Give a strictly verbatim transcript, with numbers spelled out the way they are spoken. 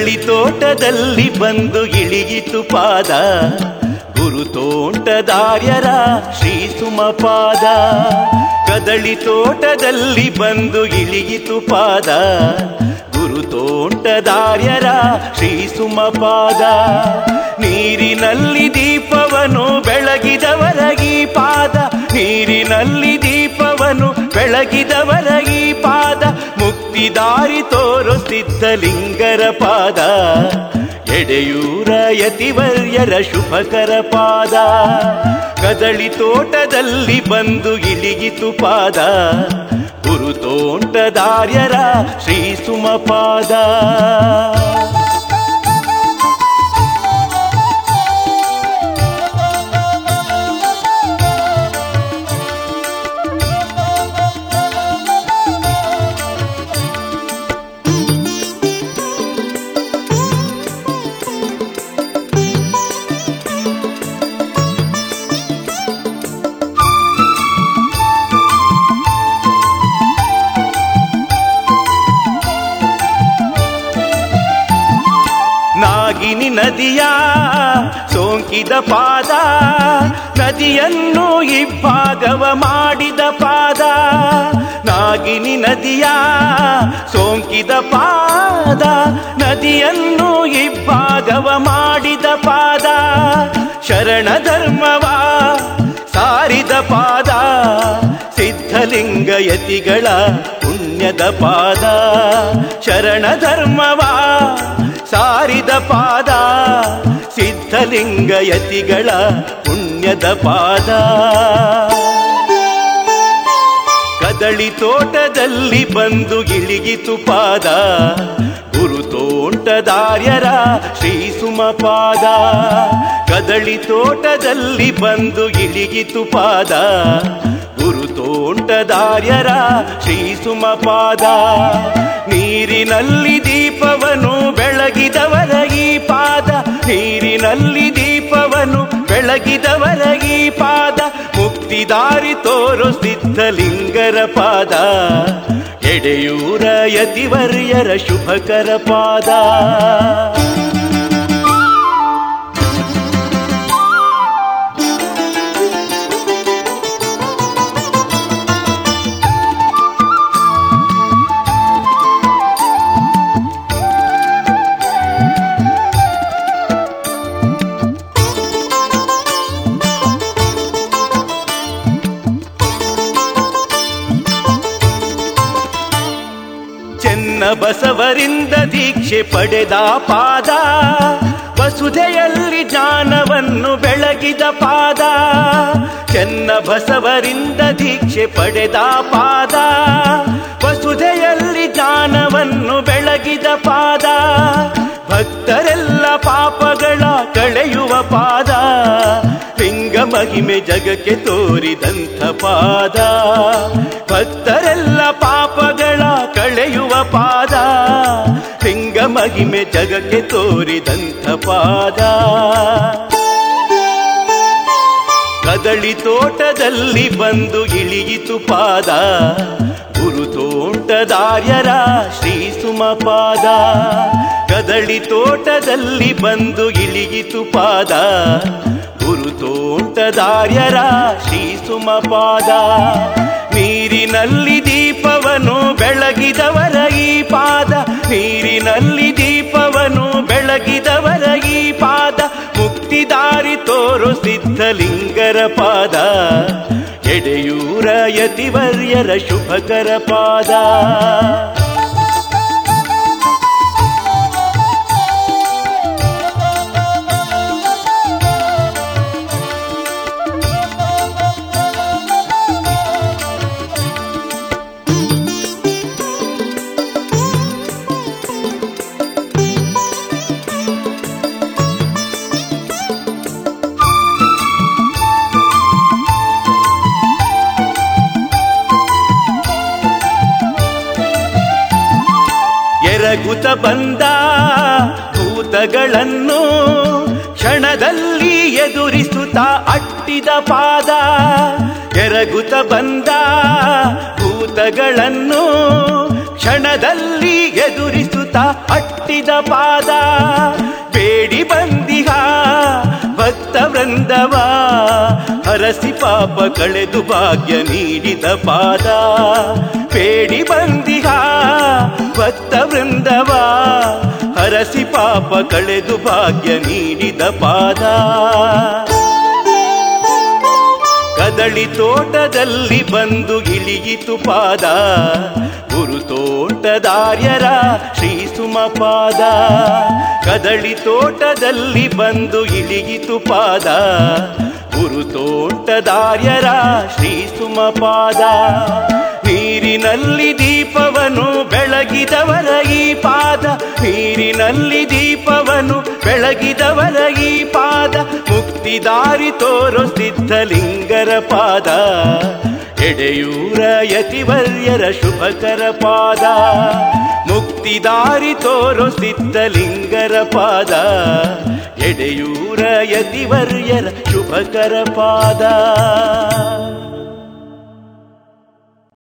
ಕದಳಿ ತೋಟದಲ್ಲಿ ಬಂದು ಇಳಿಯಿತು ಪಾದ ಗುರು ತೋಂಟದಾರ್ಯರ ಶ್ರೀ ಸುಮಪಾದ. ಕದಳಿ ತೋಟದಲ್ಲಿ ಬಂದು ಇಳಿಯಿತು ಪಾದ ಗುರು ತೋಂಟದಾರ್ಯರ ಶ್ರೀ ಸುಮಪಾದ. ನೀರಿನಲ್ಲಿ ದೀಪವನು ಬೆಳಗಿದವರ ಈ ಪಾದ, ನೀರಿನಲ್ಲಿ ದೀಪವನು ಬೆಳಗಿದವರ ಈ ಪಾದ. ಮುಕ್ತಿದಾರಿ ತೋರು ಸಿದ್ಧಲಿಂಗರ ಪಾದ, ಎಡೆಯೂರ ಯತಿವರ್ಯರ ಶುಭಕರ ಪಾದ. ಕದಳಿ ತೋಟದಲ್ಲಿ ಬಂದು ಇಳಿಯಿತು ಪಾದ ಗುರು ತೋಂಟದಾರ್ಯರ ಶ್ರೀ ಸುಮಪಾದ. ನಾಗಿನಿ ನದಿಯ ಸೋಂಕಿದ ಪಾದ, ನದಿಯನ್ನು ಇಬ್ಬಾಗವ ಮಾಡಿದ ಪಾದ. ನಾಗಿನಿ ನದಿಯ ಸೋಂಕಿದ ಪಾದ, ನದಿಯನ್ನು ಇಬ್ಬಾಗವ ಮಾಡಿದ ಪಾದ. ಶರಣ ಧರ್ಮವ ಸಾರಿದ ಪಾದ, ಸಿದ್ಧಲಿಂಗ ಯತಿಗಳ ಪುಣ್ಯದ ಪಾದ. ಶರಣ ಧರ್ಮವ ಸಾರಿದ ಪಾದ, ಸಿದ್ಧಲಿಂಗ ಯತಿಗಳ ಪುಣ್ಯದ ಪಾದ. ಕದಳಿ ತೋಟದಲ್ಲಿ ಬಂದು ಇಳಿಯಿತು ಪಾದ ಗುರು ತೋಂಟದಾರ್ಯರ ಶ್ರೀ ಸುಮಪಾದ. ಕದಳಿ ತೋಟದಲ್ಲಿ ಬಂದು ಇಳಿಯಿತು ಪಾದ ಗುರು ತೋಂಟದಾರ್ಯರ ಶ್ರೀ ಸುಮಪಾದ. ನೀರಿನಲ್ಲಿ ದೀಪವನು ಬೆಳಗಿದವರ ಈ ಪಾದ, ನೀರಿನಲ್ಲಿ ದೀಪವನು ಬೆಳಗಿದವರ ಈ ಪಾದ. ಮುಕ್ತಿದಾರಿ ತೋರು ಸಿದ್ಧಲಿಂಗರ ಪಾದ, ಎಡೆಯೂರ ಯತಿವರ್ಯರ ಶುಭಕರ ಪಾದ. ಬಸವರಿಂದ ದೀಕ್ಷೆ ಪಡೆದ ಪಾದ, ವಸುಧೆಯಲ್ಲಿ ಜ್ಞಾನವನ್ನು ಬೆಳಗಿದ ಪಾದ. ಚೆನ್ನ ಬಸವರಿಂದ ದೀಕ್ಷೆ ಪಡೆದ ಪಾದ, ವಸುಧೆಯಲ್ಲಿ ಜ್ಞಾನವನ್ನು ಬೆಳಗಿದ ಪಾದ. ಭಕ್ತರೆಲ್ಲ ಪಾಪಗಳ ಕಳೆಯುವ ಪಾದ, ಲಿಂಗ ಮಹಿಮೆ ಜಗಕ್ಕೆ ತೋರಿದಂಥ ಪಾದ. ಭಕ್ತರೆಲ್ಲ ಪಾಪಗಳ ಕಳೆಯುವ ಪಾದ, ಲಿಂಗ ಮಹಿಮೆ ಜಗಕ್ಕೆ ತೋರಿದಂಥ ಪಾದ. ಕದಳಿ ತೋಟದಲ್ಲಿ ಬಂದು ಇಳಿಯಿತು ಪಾದ ಗುರು ತೋಂಟದಾರ್ಯರ ಶ್ರೀ ಸುಮಪಾದ. ಕದಳಿ ತೋಟದಲ್ಲಿ ಬಂದು ಇಳಿಯಿತು ಪಾದ ಗುರು ತೋಂಟದಾರ್ಯರ ಶ್ರೀ ಸುಮಪಾದ. ನೀರಿನಲ್ಲಿ ದೀಪವನು ಬೆಳಗಿದವರ ಈ ಪಾದ, ನೀರಿನಲ್ಲಿ ದೀಪವನು ಬೆಳಗಿದವರ ಈ ಪಾದ. ಮುಕ್ತಿದಾರಿ ತೋರು ಸಿದ್ಧಲಿಂಗರ ಪಾದ, ಎಡೆಯೂರ ಯತಿವರ್ಯರ ಶುಭಕರ ಪಾದ. ಎರಗುತ ಬಂದ ಭೂತಗಳನ್ನು ಕ್ಷಣದಲ್ಲಿ ಎದುರಿಸುತ್ತಾ ಅಟ್ಟಿದ ಪಾದ. ಎರಗುತ ಬಂದ ಭೂತಗಳನ್ನು ಕ್ಷಣದಲ್ಲಿ ಎದುರಿಸುತ್ತ ಅಟ್ಟಿದ ಪಾದ ಬೇಡಿ ಬಂದಿಹ ಭಕ್ತ ವೃಂದವ ಹರಸಿ ಪಾಪ ಕಳೆದು ಭಾಗ್ಯ ನೀಡಿದ ಪಾದ ಬೇಡಿ ಬಂದಿಹ ಭಕ್ತ ವೃಂದವ ಹರಸಿ ಪಾಪ ಕಳೆದು ಭಾಗ್ಯ ನೀಡಿದ ಪಾದ ಕದಳಿ ತೋಟದಲ್ಲಿ ಬಂದು ಇಳಿಯಿತು ಪಾದ ಗುರು ತೋಟದಾರ್ಯರ ಶ್ರೀ ಸುಮಪಾದ ಕದಳಿ ತೋಟದಲ್ಲಿ ಬಂದು ಇಳಿಯಿತು ಪಾದ ಗುರು ತೋಟದಾರ್ಯರ ಶ್ರೀ ಸುಮಪಾದ ನೀರಿನಲ್ಲಿ ದೀಪವನ್ನು ಬೆಳಗಿದವರ ಈ ಪಾದ ನೀರಿನಲ್ಲಿ ದೀಪವನ್ನು ಬೆಳಗಿದವರ ಈ ಪಾದ ಮುಕ್ತಿದಾರಿ ತೋರೋ ಸಿದ್ಧಲಿಂಗರ ಪಾದ ಎಡೆಯೂರ ಯತಿವರ್ಯರ ಶುಭಕರ ಪಾದ ಮುಕ್ತಿದಾರಿ ತೋರೋ ಸಿದ್ಧಲಿಂಗರ ಪಾದ ಎಡೆಯೂರ ಯತಿವರ್ಯರ ಶುಭಕರ ಪಾದ